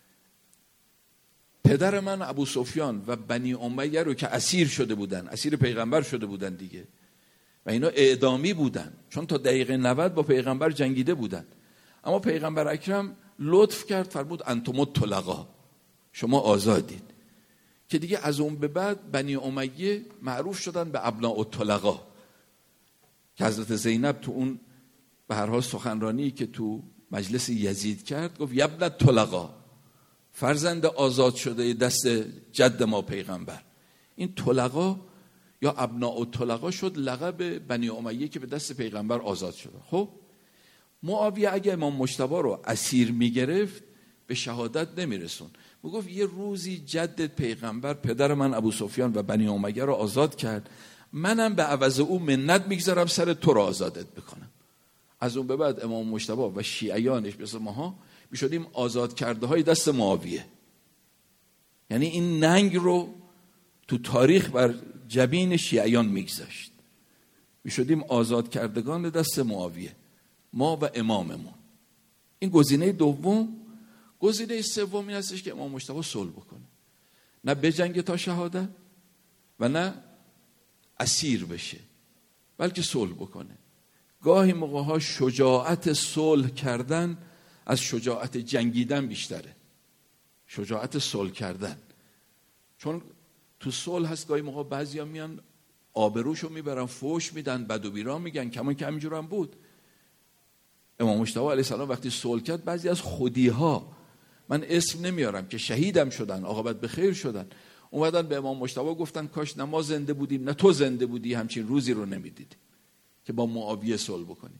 پدر من ابو سفیان و بنی امیه رو که اسیر شده بودن، اسیر پیغمبر شده بودن دیگه، و اینا اعدامی بودن چون تا دقیقه 90 با پیغمبر جنگیده بودن، اما پیغمبر اکرم لطف کرد فرمود انتم الطلقا، شما آزادید، که دیگه از اون به بعد بنی امیه معروف شدن به ابناء الطلقا، که حضرت زینب تو اون به هر حال سخنرانی که تو مجلس یزید کرد گفت یبن الطلقا، فرزند آزاد شده دست جد ما پیغمبر. این طلقا یا ابناء الطلقا شد لقب بنی امیه که به دست پیغمبر آزاد شده. خب معاویه اگه امام مجتبی رو اسیر میگرفت به شهادت نمیرسون، میگفت یه روزی جدت پیغمبر پدر من ابو سفیان و بنی امیه رو آزاد کرد، منم به عوض او منت میگذارم سر تو رو آزادت بکنم. از اون به بعد امام مجتبی و شیعیانش مثل ماها میشدیم آزاد کرده های دست معاویه. یعنی این ننگ رو تو تاریخ بر جبین شیعیان میگذاشت، میشدیم آزاد کردگان دست معاویه، ما و اماممون. این گزینه دوم. گزینه سوم این هستش که امام مجتبی صلح بکنه، نه بجنگه تا شهادت و نه اسیر بشه، بلکه صلح بکنه. گاهی موقع‌ها شجاعت صلح کردن از شجاعت جنگیدن بیشتره، شجاعت صلح کردن. چون تو صلح هست گاهی موقع بعضیا میان آبروشو میبرن، فوش میدن، بد و بیرا میگن، کمان که همینجور هم بود. امام مجتبی علیه السلام وقتی صلح کرد بعضی از خودی‌ها، من اسم نمیارم، که شهیدم شدن، عاقبت به خیر شدن، اومدن به امام مجتبی گفتن کاش نه ما زنده بودیم نه تو زنده بودی، همچین روزی رو نمیدیدیم که با معاویه صلح بکنی.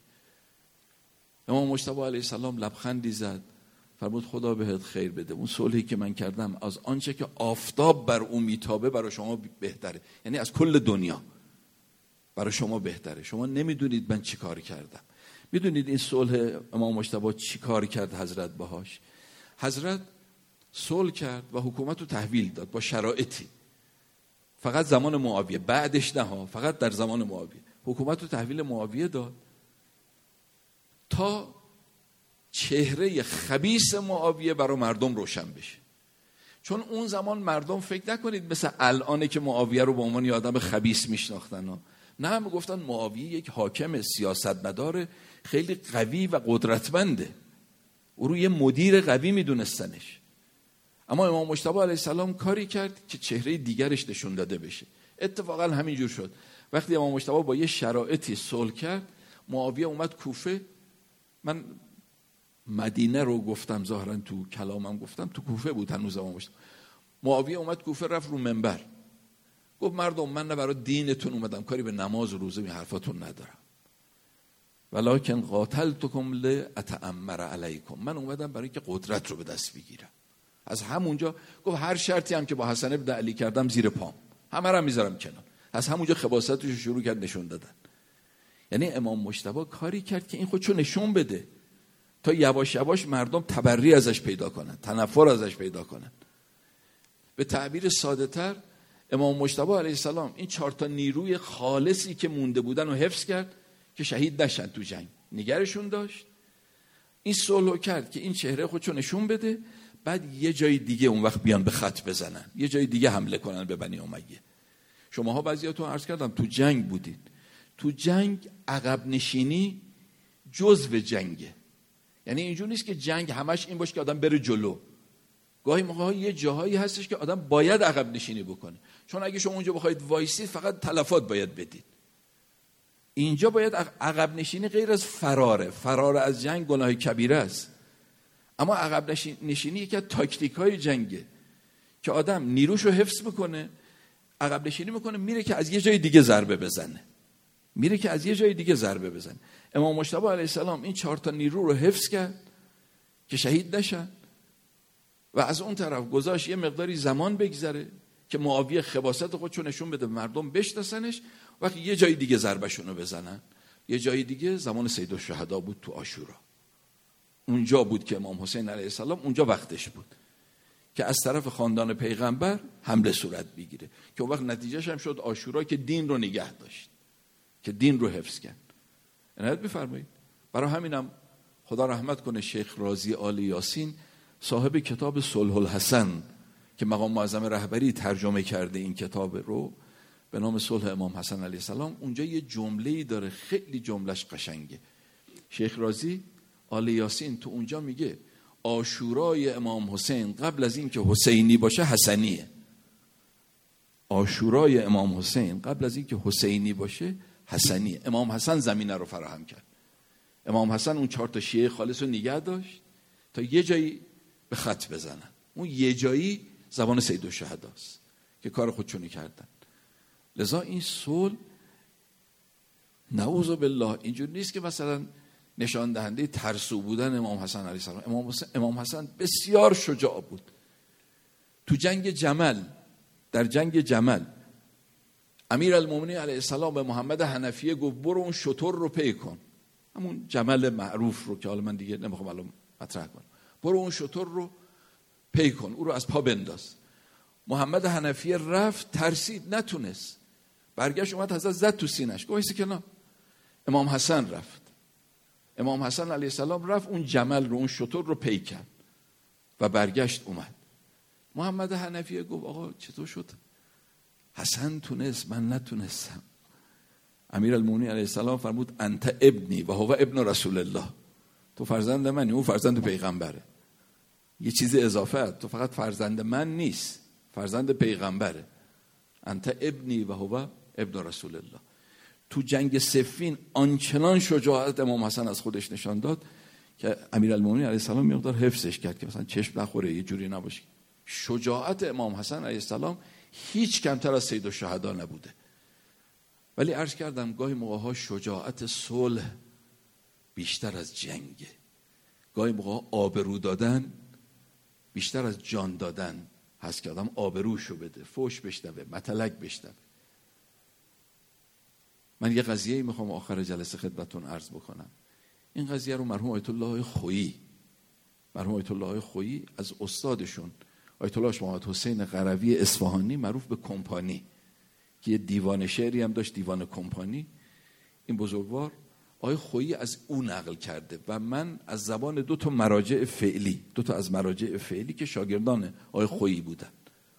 امام مجتبی علیه السلام لبخندی زد، فرمود خدا بهت خیر بده، اون صلحی که من کردم از آنچه که آفتاب بر اون میتابه برای شما بهتره، یعنی از کل دنیا برای شما بهتره. شما نمیدونید من چی کار کردم. میدونید این صلح امام مجتبی چی کار کرد حضرت باهاش؟ حضرت صلح کرد و حکومت رو تحویل داد با شرایطی، فقط زمان معاویه، بعدش نه ها، فقط در زمان معاویه حکومت رو تحویل معاویه داد تا چهره خبیث معاویه برای مردم روشن بشه. چون اون زمان مردم فکر نکنید مثل الانه که معاویه رو به عنوان یه آدم خبیث میشناختن، نه، هم گفتن معاویه یک حاکم سیاستمدار خیلی قوی و قدرتمنده، او رو یه مدیر قوی میدونستنش. اما امام مجتبی علیه السلام کاری کرد که چهره دیگرش نشون داده بشه. اتفاقا همینجور شد. وقتی امام مجتبی با یه شرایطی صلح کرد، معاویه اومد کوفه. من مدینه رو گفتم، ظاهرا تو کلامم گفتم تو کوفه بود هنوز امام مجتبی. معاویه اومد کوفه، رفت رو منبر گفت مردم من نه برای دینتون اومدم، کاری به نماز و روزه این حرفاتون ندارم، ولکن قاتلتکم لاتأمر علیکم، من اومدم برای اینکه قدرت رو به دست بگیرم. از همونجا گفت هر شرطی هم که با حسن بن علی کردم زیر پام، همه رو میذارم کنار. از همونجا خباثتش رو شروع کرد نشون دادن. یعنی امام مجتبی کاری کرد که این خودشو نشون بده تا یواش یواش مردم تبری ازش پیدا کنن، تنفر ازش پیدا کنن. به تعبیر ساده تر، امام مجتبی علیه السلام این 4 تا نیروی خالصی که مونده بودن رو حفظ کرد که شهید نشن تو جنگ، نگرشون داشت. این صلح کرد که این چهره خودشو نشون بده، بعد یه جای دیگه اون وقت بیان به خط بزنن، یه جای دیگه حمله کنن به بنی امیه. شماها بعضیاتون عرض کردم تو جنگ بودید، تو جنگ عقب نشینی جزو جنگه. یعنی اینجور نیست که جنگ همش این باشه که آدم بره جلو. گاهی موقع یه جاهایی هستش که آدم باید عقب نشینی بکنه، چون اگه شما اونجا بخواید وایسید فقط تلفات باید بدید. اینجا باید عقب نشینی غیر از فرار از جنگ گناه کبیره است. اما عقب نشینی یکی از تاکتیک‌های جنگه که آدم نیروشو حفظ میکنه، عقب نشینی میکنه، میره که از یه جای دیگه ضربه بزنه. امام مجتبی علیه السلام این 4 تا نیرو رو حفظ کرد که شهید نشن و از اون طرف گذاشت یه مقداری زمان بگذره که معاویه خباثت خودشو نشون بده، مردم بشناسنش، وقتی یه جای دیگه ضربه‌شون رو بزنن. یه جای دیگه زمان سید الشهدا بود تو عاشورا. اونجا بود که امام حسین علیه السلام اونجا وقتش بود که از طرف خاندان پیغمبر حمله صورت بگیره، که اون وقت نتیجهش هم شد عاشورا که دین رو نگه داشت، که دین رو حفظ کرد. عنایت بفرمایید. برای همینم خدا رحمت کنه شیخ رازی آل یاسین صاحب کتاب صلح الحسن که مقام معظم رهبری ترجمه کرده این کتاب رو به نام صلح امام حسن علیه السلام، اونجا یه جمله‌ای داره خیلی جملهش قشنگه. شیخ رازی آل یاسین تو اونجا میگه عاشورای امام حسین قبل از این که حسینی باشه حسنیه. عاشورای امام حسین قبل از این که حسینی باشه حسنیه. امام حسن زمینه رو فراهم کرد. امام حسن اون 4 تا شیعه خالص رو نگه داشت تا یه جایی به خط بزنن. اون یه جایی زبان سید الشهداست که کار خودشونی کردن. لذا این صلح نعوذ بالله اینجور نیست که مثلا نشان دهنده ترسو بودن امام حسن علیه السلام. امام حسن بسیار شجاع بود. تو جنگ جمل، در جنگ جمل امیرالمومنین علیه السلام به محمد حنفیه گفت برو اون شتر رو پی کن، همون جمل معروف رو که حالا من دیگه نمیخوام الان مطرح کنم، برو اون شتر رو پی کن، او رو از پا بنداز. محمد حنفیه رفت، ترسید، نتونست، برگشت اومد حضرت زد تو سینش، گفت ایسا کنار. امام حسن رفت، امام حسن علیه السلام رفت اون جمل رو، اون شتر رو پی کرد و برگشت اومد. محمد حنفیه گفت آقا چطور شد؟ حسن تونست، من نتونستم. امیرالمومنین علیه السلام فرمود انت ابنی و هو ابن رسول الله، تو فرزند منی، اون فرزند پیغمبره. یه چیز اضافه، تو فقط فرزند من نیست، فرزند پیغمبره. انت ابنی و هو ابن رسول الله. تو جنگ صفین آنچنان شجاعت امام حسن از خودش نشان داد که امیرالمومنین علیه السلام مقدار حفظش کرد که مثلا چشم نخوره، یه جوری نباشه. شجاعت امام حسن علیه السلام هیچ کمتر از سید الشهدا نبوده. ولی عرض کردم گاهی موقع‌ها شجاعت صلح بیشتر از جنگه. گاهی موقع‌ها آبرو دادن بیشتر از جان دادن هست که آدم آبروشو بده، فوش بشنوه، مطلق بشنوه. من یه قضیه‌ای میخوام آخر جلسه خدمتتون عرض بکنم. این قضیه رو مرحوم آیت الله خویی از استادشون آیت الله محمد حسین قروی اصفهانی معروف به کمپانی که یه دیوان شعری هم داشت، دیوان کمپانی، این بزرگوار آیت خویی از او نقل کرده و من از زبان 2 تا مراجع فعلی که شاگردان آیت خویی بودن.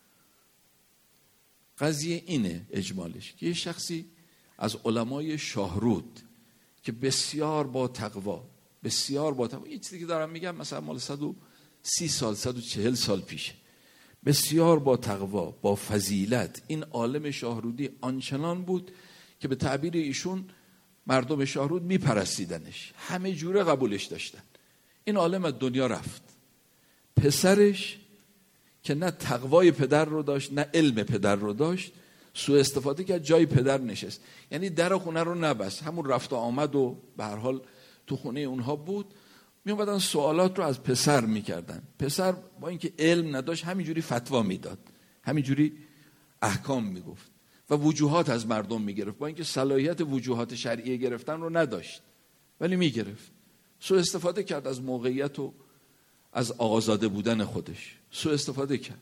قضیه اینه اجمالش که یه شخصی از علمای شاهرود که بسیار با تقوا این چیزی که دارم میگم مثلا مال 130 سال 140 سال پیشه، بسیار با تقوا، با فضیلت، این عالم شاهرودی آنچنان بود که به تعبیر ایشون مردم شاهرود میپرستیدنش، همه جوره قبولش داشتن. این عالم از دنیا رفت. پسرش که نه تقوای پدر رو داشت نه علم پدر رو داشت، سوء استفاده کرد، جای پدر نشست. یعنی در خونه رو نبست، همون رفت و آمد و به هر حال تو خونه اونها بود. می اومدن سوالات رو از پسر میکردن. پسر با اینکه علم نداشت همینجوری فتوا میداد، همینجوری احکام میگفت و وجوهات از مردم میگرفت، با اینکه صلاحیت وجوهات شرعیه گرفتن رو نداشت ولی میگرفت. سوء استفاده کرد از موقعیت و از آقازاده بودن خودش، سوء استفاده کرد.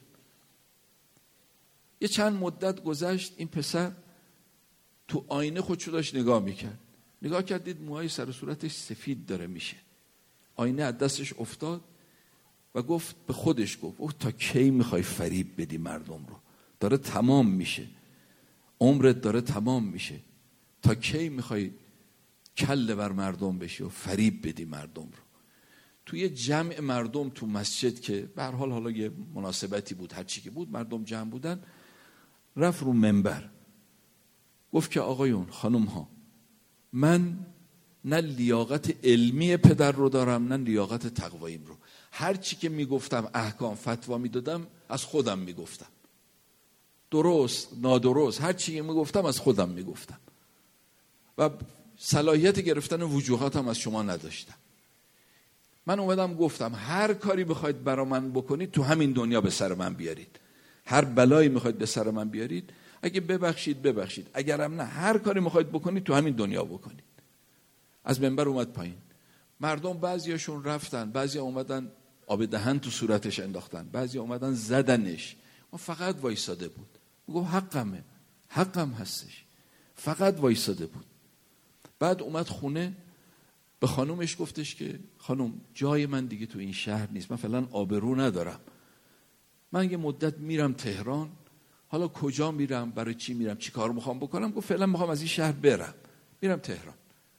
یه چند مدت گذشت، این پسر تو آینه خودشو داشت نگاه میکرد، نگاه کرد دید موهای سر و صورتش سفید داره میشه. آینه از دستش افتاد و گفت، به خودش گفت تا کی میخوای فریب بدی مردم رو؟ داره تمام میشه، عمرت داره تمام میشه، تا کی میخوای کله بر مردم بشی و فریب بدی مردم رو؟ توی جمع مردم تو مسجد که به هر حال حالا یه مناسبتی بود، هر چی که بود مردم جمع بودن، رفت رو منبر گفت که آقایون خانم ها، من نه لیاقت علمی پدر رو دارم نه لیاقت تقواییم رو. هر چی که میگفتم احکام فتوا میدادم از خودم میگفتم، درست نادرست هر چی که میگفتم از خودم میگفتم و صلاحیت گرفتن وجوهاتم از شما نداشتم. من اومدم گفتم هر کاری بخواید برا من بکنید تو همین دنیا به سر من بیارید، هر بلایی میخواید به سر من بیارید، اگه ببخشید، اگرم نه هر کاری میخواید بکنید تو همین دنیا بکنید. از منبر اومد پایین، مردم بعضیاشون رفتن، بعضیا اومدن آب دهن تو صورتش انداختن، بعضیا اومدن زدنش. ما فقط وایساده بود، میگه حقمه، حقم هستش، فقط وایساده بود. بعد اومد خونه، به خانومش گفتش که خانوم جای من دیگه تو این شهر نیست، من فعلا آبرو ندارم، من یه مدت میرم تهران، حالا کجا میرم، برای چی میرم، چی کار میخوام بکنم؟ گفت فعلا میخوام از این شهر برم، میرم تهران.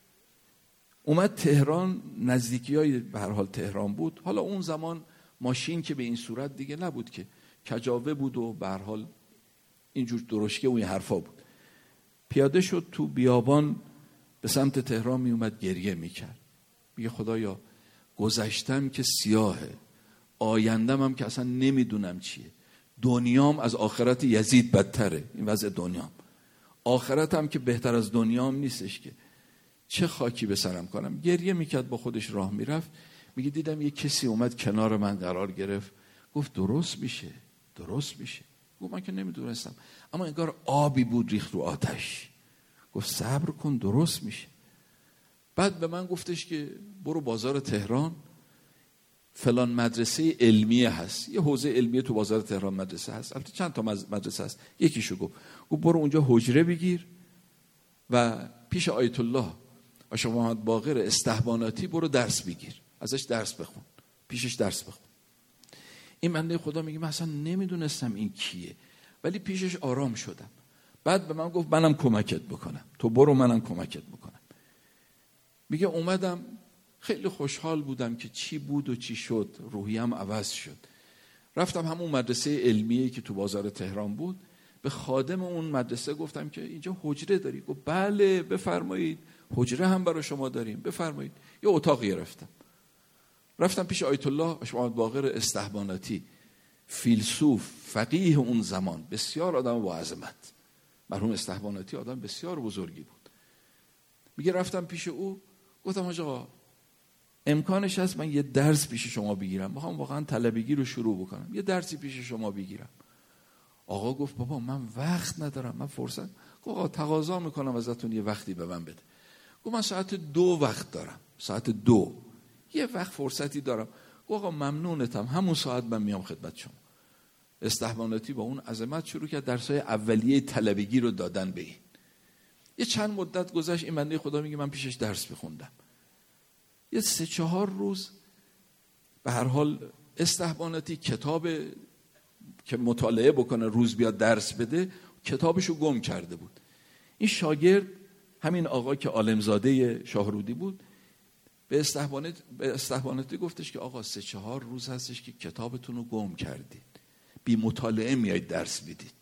اومد تهران، نزدیکیای به هر حال تهران بود. حالا اون زمان ماشین که به این صورت دیگه نبود که، کجاوه بود و به هر حال اینجور درشکه و این حرفا بود. پیاده شد تو بیابان به سمت تهران، می اومد گریه میکرد، میگه خدایا گذشتم که سیاهه، آیندم هم که اصلا نمیدونم چیه، دنیام از آخرت یزید بدتره، این وضع دنیام، آخرتم که بهتر از دنیام نیستش که، چه خاکی به سرم کنم. گریه میکرد، با خودش راه میرفت، میگه دیدم یه کسی اومد کنار من قرار گرفت، گفت درست میشه، درست میشه. گفت من که نمیدونستم، اما انگار آبی بود ریخت رو آتش. گفت صبر کن درست میشه. بعد به من گفتش که برو بازار تهران، فلان مدرسه علمیه هست، یه حوزه علمیه تو بازار تهران مدرسه هست، البته چند تا مدرسه هست، یکیشو گفت برو اونجا حجره بگیر و پیش آیت الله آشا محمد باقر استحباناتی برو درس بگیر، ازش درس بخون، پیشش درس بخون. این بنده خدا میگه من اصلا نمیدونستم این کیه، ولی پیشش آرام شدم. بعد به من گفت منم کمکت بکنم، تو برو منم کمکت بکنم. میگه اومدم خیلی خوشحال بودم که چی بود و چی شد، روحیم عوض شد. رفتم همون مدرسه علمیه‌ای که تو بازار تهران بود، به خادم اون مدرسه گفتم که اینجا حجره داری؟ گفت بله بفرمایید، حجره هم برای شما داریم، بفرمایید. یه اتاق گرفتم، رفتم پیش آیت الله محمد باقر استحباناتی، فیلسوف فقیه اون زمان، بسیار آدم با عظمت. مرحوم استحباناتی آدم بسیار بزرگی بود. میگه رفتم پیش او، گفتم آقا امکانش هست من یه درس پیش شما بگیرم، میخوام واقعا طلبگی رو شروع بکنم، یه درسی پیش شما بگیرم. آقا گفت بابا من وقت ندارم، من فرصت. گفت آقا تقاضا میکنم ازتون یه وقتی به من بده. گفت من ساعت 2 وقت دارم، ساعت 2 یه وقت فرصتی دارم. گفت آقا ممنونتم، همون ساعت من میام خدمت شما. استحباناتی با اون عظمت شروع کرد درسای اولیه طلبگی رو دادن به این. یه چند مدت گذشت، این بنده خدا میگه من پیشش درس بخوندم. یه 3-4 روز به هر حال استحباناتی کتاب که مطالعه بکنه روز بیاد درس بده، کتابشو گم کرده بود. این شاگرد همین آقا که عالمزاده شاهرودی بود به استحباناتی گفتش که آقا 3-4 روز هستش که کتابتون رو گم کردید، بی مطالعه میایید درس بدید.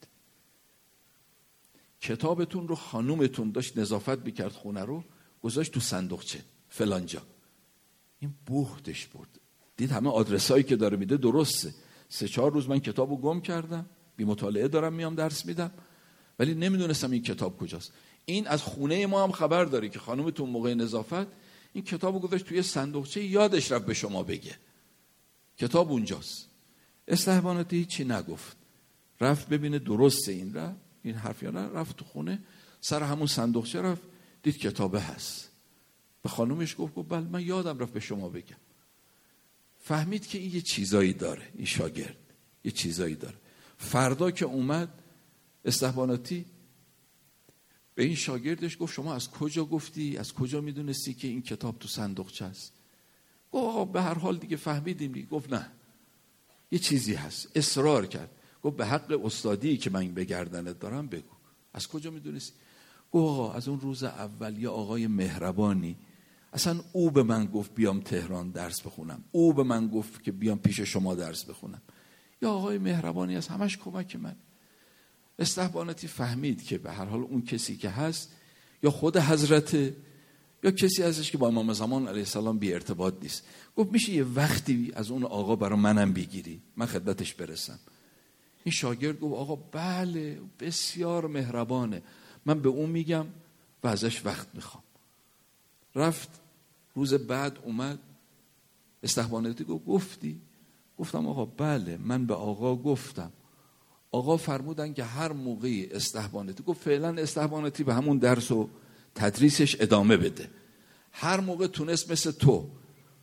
کتابتون رو خانومتون داشت نظافت میکرد خونه رو، گذاشت تو صندوقچه فلانجا. این بوختش برد، دید همه آدرسایی که داره میده درسته. 3-4 روز من کتابو گم کردم، بی مطالعه دارم میام درس میدم، ولی نمیدونستم این کتاب کجاست. این از خونه ما هم خبر داره که خانومتون موقع نظافت این کتابو گذاشت توی صندوقچه، یادش رفت به شما بگه کتاب اونجاست. استحباناتی هیچی نگفت، رفت ببینه درسته این حرف یا نه. رفت تو خونه، سر همون صندوقچه رفت، دید کتابه هست. به خانومش گفت بله من یادم رفت به شما بگم. فهمید که این یه چیزایی داره، این شاگرد یه چیزایی داره. فردا که اومد استحباناتی به این شاگردش گفت شما از کجا گفتی، از کجا میدونستی که این کتاب تو صندوقچه است؟ گفت آقا به هر حال دیگه فهمیدیم دیگه. گفت نه یه چیزی هست. اصرار کرد، گفت به حق استادی که من به گردنت دارم بگو، از کجا میدونستی؟ گفت آقا از اون روز اول یه آقای مهربانی، اصلا او به من گفت بیام تهران درس بخونم، او به من گفت که بیام پیش شما درس بخونم. یا آقای مهربانی از همش کمک من. استحباناتی فهمید که به هر حال اون کسی که هست یا خود حضرت یا کسی هستش که با امام زمان علیه السلام بی ارتباط نیست. گفت میشه یه وقتی از اون آقا برای منم بگیری، من خدمتش برسم. این شاگرد گفت آقا بله بسیار مهربانه، من به اون میگم و ازش وقت میخوام. رفت روز بعد اومد، استحباناتی گفتی؟ گفتم آقا بله من به آقا گفتم. آقا فرمودن که هر موقعی استحباناتی، گفت فعلا استحباناتی به همون درس و تدریسش ادامه بده، هر موقع تونست مثل تو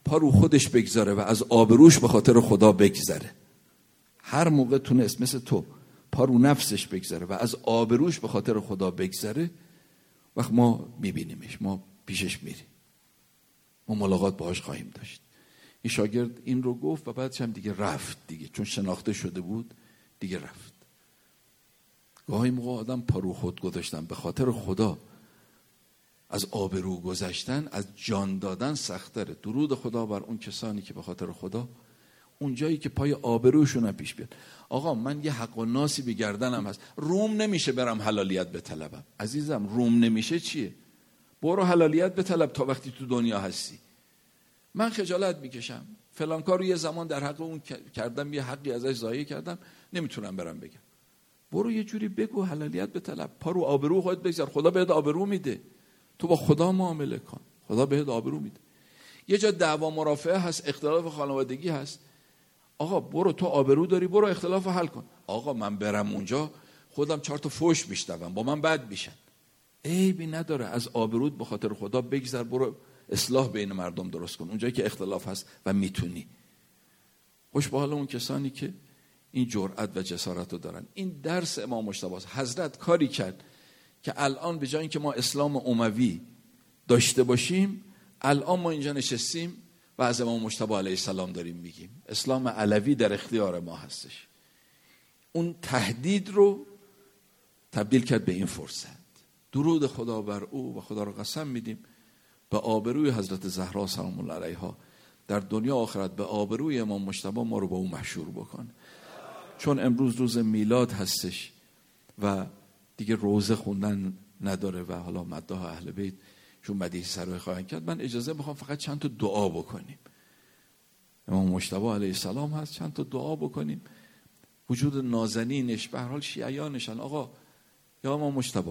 پا رو خودش بگذاره و از آبروش به خاطر خدا بگذره. هر موقع تونست مثل تو پا رو نفسش بگذاره و از آبروش به خاطر خدا بگذره، وقت ما میبینیمش، ما پیشش میریم، ما ملاقات باهاش خواهیم داشت. این شاگرد این رو گفت و بعدش هم دیگه رفت دیگه، چون شناخته شده بود دیگه رفت. گاهی موقع آدم پا رو خود گذاشتن به خاطر خدا، از آبرو گذشتن از جان دادن سخت‌تره. درود خدا بر اون کسانی که به خاطر خدا اون جایی که پای آبروشون پیش بیاد. آقا من یه حق و ناسی به گردنم هست، روم نمیشه برم حلالیت بطلبم. عزیزم روم نمیشه چیه؟ برو حلالیت بطلب تا وقتی تو دنیا هستی. من خجالت میکشم فلان کارو یه زمان در حق اون کردم، یه حقی ازش ضایع کردم، نمیتونم برم بگم. برو یه جوری بگو حلالیت بطلب، پا رو آبرو خودت بگذار، خدا بهت آبرو میده. تو با خدا معامله کن، خدا بهت آبرو میده. یه جا دعوا مرافعه هست، اختلاف خانوادگی هست، آقا برو تو آبرو داری، برو اختلاف حل کن. آقا من برم اونجا خودم 4 تا فحش میشنوم، با من بد میشن. عیبی نداره، از آبرود به خاطر خدا بگذر، برو اصلاح بین مردم درست کن اونجایی که اختلاف هست و میتونی. خوش به حال اون کسانی که این جرأت و جسارت رو دارن. این درس امام مجتبی است. حضرت کاری کرد که الان به جای اینکه ما اسلام اموی داشته باشیم، الان ما اینجا نشستیم و از امام مجتبی علیه السلام داریم میگیم اسلام علوی در اختیار ما هستش. اون تهدید رو تبدیل کرد به این فرصت. درود خدا بر او و خدا رو قسم میدیم به آبروی حضرت زهرا سلام الله علیها در دنیا آخرت، به آبروی امام مجتبی ما رو با او محشور بکن. چون امروز روز میلاد هستش و دیگه روزه خوندن نداره و حالا مداح اهل بیت چون مدیح سرای خواهند کرد، من اجازه میخوام فقط چند تا دعا بکنیم. امام مجتبی علیه السلام هست، چند تا دعا بکنیم. وجود نازنینش به هر حال شیعیانشن. آقا یا امام مجتبی،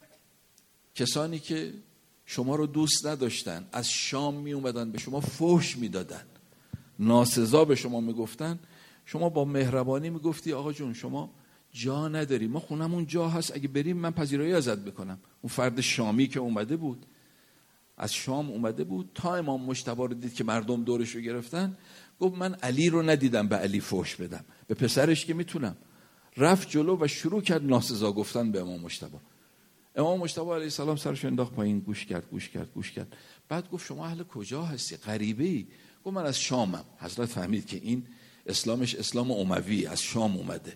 کسانی که شما رو دوست نداشتن از شام می اومدن به شما فحش میدادن، ناسزا به شما میگفتن، شما با مهربانی میگفتی آقا جون شما جا نداری، ما خونمون جا هست، اگه بریم من پذیرایی ازت بکنم. اون فرد شامی که اومده بود، از شام اومده بود، تا امام مجتبی رو دید که مردم دورش رو گرفتن، گفت من علی رو ندیدم به علی فحش بدم، به پسرش که میتونم. رفت جلو و شروع کرد ناسزا گفتن به امام مجتبی. امام مجتبی علیه السلام سرش انداخت پایین، گوش کرد. بعد گفت شما اهل کجا هستی؟ غریبه‌ای. گفت من از شامم. حضرت فهمید که این اسلامش اسلام اموی از شام اومده.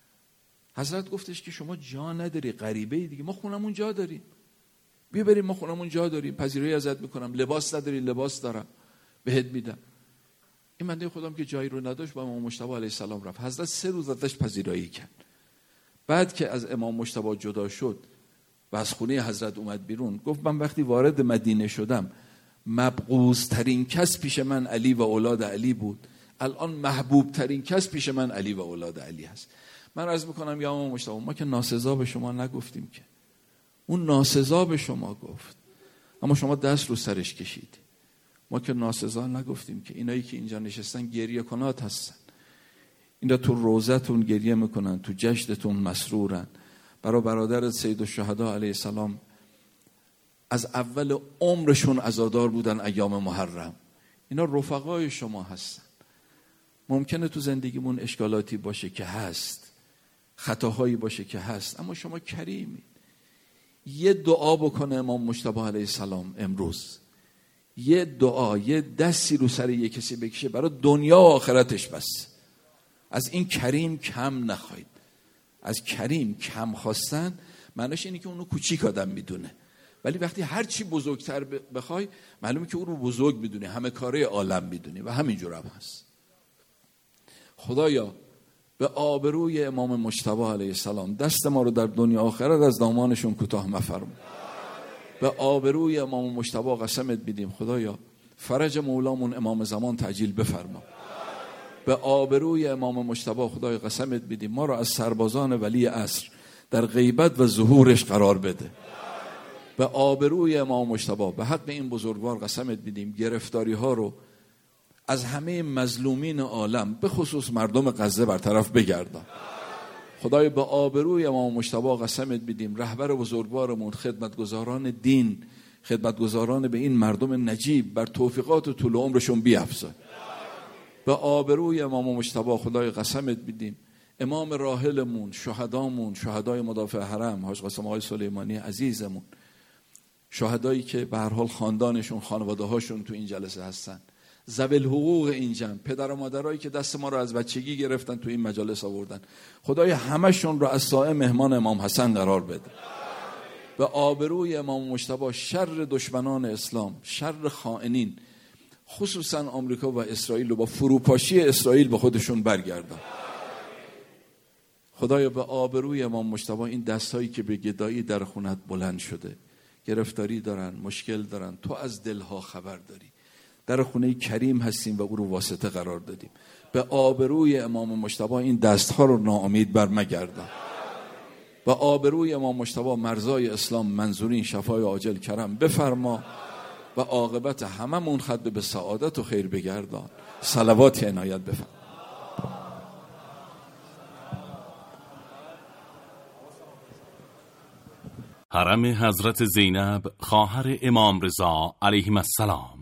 حضرت گفتش که شما جا نداری، غریبه‌ای دیگه، ما خونمون جا داریم، بیا بریم ما خونمون جا داریم، پذیرایی ازت میکنم. لباس نداری، لباس دارم بهت میدم. این بنده خودم که جایی رو نداشت با امام مجتبی علیه السلام رفت. حضرت 3 روز ازش پذیرایی کرد. بعد که از امام مجتبی جدا شد و از خونه حضرت اومد بیرون، گفت من وقتی وارد مدینه شدم مبغوض ترین کس پیش من علی و اولاد علی بود، الان محبوب ترین کس پیش من علی و اولاد علی هست. من عرض میکنم یا امام مجتبی، ما که ناسزا به شما نگفتیم، که اون ناسزا به شما گفت اما شما دست رو سرش کشید. ما که ناسزا نگفتیم، که اینایی که اینجا نشستن گریه کنات هستن، اینا تو روزتون گریه میکنن، تو جشنتون مسرورن. برای برادر سید الشهدا علیه السلام از اول عمرشون عزادار بودن ایام محرم. اینا رفقای شما هستن. ممکنه تو زندگیمون اشکالاتی باشه که هست، خطاهایی باشه که هست، اما شما کریمید. یه دعا بکنه امام مجتبی علیه السلام امروز، یه دعا، یه دستی رو سر یه کسی بکشه برای دنیا و آخرتش. بس از این کریم کم نخواید. از کریم کم خواستن معنیش اینه که اونو کوچیک آدم میدونه، ولی وقتی هر چی بزرگتر بخوای معلومه که اون رو بزرگ میدونی، همه کاره عالم میدونی و همینجور هم هست. خدایا به آبروی امام مجتبی علیه السلام دست ما رو در دنیا آخرت از دامانشون کوتاه مفرما. به آبروی امام مجتبی قسمت میدیم خدایا فرج مولامون امام زمان تعجیل بفرما. به آبروی امام مجتبی خدای قسمت میدیم ما رو از سربازان ولی عصر در غیبت و ظهورش قرار بده. به آبروی امام مجتبی به حق این بزرگوار قسمت میدیم گرفتاری ها رو از همه مظلومین عالم به خصوص مردم غزه برطرف بگردان. خدای به آبروی امام مجتبی قسمت میدیم رهبر بزرگوارمون، خدمتگزاران دین، خدمتگزاران به این مردم نجیب بر توفیقات و طول عمرشون بیفزای. به آبروی امام مجتبی خدای قسمت میدیم امام راحلمون، شهدامون، شهدای مدافع حرم، حاج قاسم آقای سلیمانی عزیزمون، شهدایی که به هر حال خاندانشون، خانواده هاشون تو این جلسه هستن، ذوی الحقوق این جمع، پدر و مادرایی که دست ما رو از بچگی گرفتن تو این مجالس آوردن، خدای همشون رو از سایه مهمان امام حسن قرار بده. به آبروی امام مجتبی شر دشمنان اسلام، شر خائنین، خصوصا آمریکا و اسرائیل رو با فروپاشی اسرائیل به خودشون برگردان. خدایا به آبروی امام مجتبی این دستایی که به گدایی در خونت بلند شده، گرفتاری دارن، مشکل دارن، تو از دلها خبر داری، در خونه کریم هستیم و او رو واسطه قرار دادیم. به آبروی امام مجتبی این دستها رو ناامید بر مگردان. به آبروی امام مجتبی مرزای اسلام منظورین شفای عاجل کرم بفرما و عاقبت هممون ختم به سعادت و خیر بگردان. صلوات عنایت بفرما. حرم حضرت زینب خواهر امام رضا علیه السلام